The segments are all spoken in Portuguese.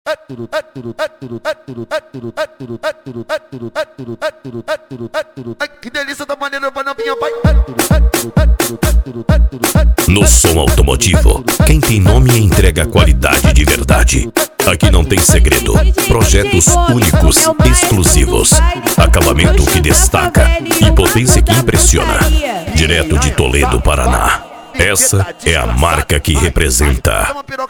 Que delícia da maneira pra novinha, vai. No som automotivo, quem tem nome entrega qualidade de verdade. Aqui não tem segredo, projetos únicos, exclusivos, acabamento que destaca e potência que impressiona. Direto de Toledo, Paraná. Essa é a marca que representa.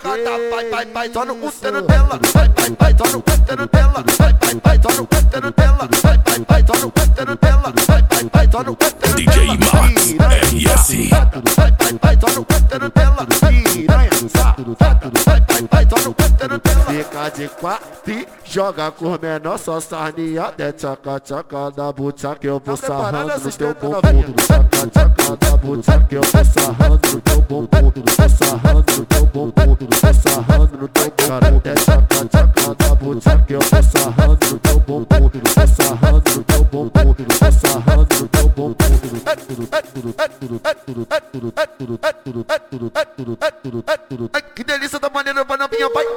DJ Max RS. Fica de quatro e joga com menor, só sarninha. De tchaca tchaca da butcha que eu vou sarrando no teu bumbum. Tchaca tchaca da butcha que eu vou sarrando no teu bumbum. Vou sarrando no teu bumbum, vou sarrando no teu bumbum. De tchaca tchaca da butcha que eu vou sarrando no teu bumbum. Vou sarrando no teu bumbum, vou sarrando no teu bumbum. Que delícia da maneira pra novinha, vai.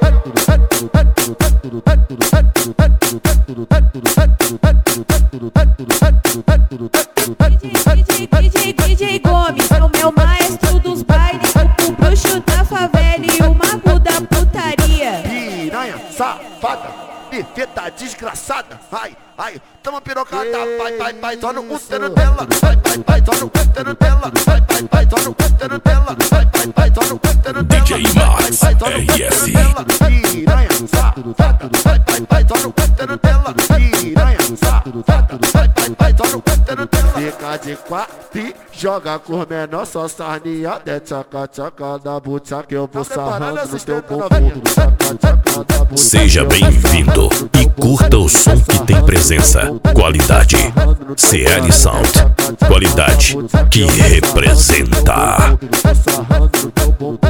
DJ Gomes é o meu maestro dos bailes, o bruxo da favela e o mago da putaria. Piranha, safada, perfeita, desgraçada. Ai, ai, toma pirocada, vai, só no útero dela. Vai, só no útero dela. Vai, só no útero dela. Vai, só no útero dela. DJ Max RS. Piranha, safada, vai, só no útero dela. Piranha, safada, vai, só no útero dela. Fica de quatro e joga com menor, só sarninha. De tchaca tchaca da butcha que eu vou sarrando no teu bumbum. Tchaca tchaca da butcha. Seja bem-vindo e curta o som que tem presença, qualidade. CL Sound, qualidade que representa.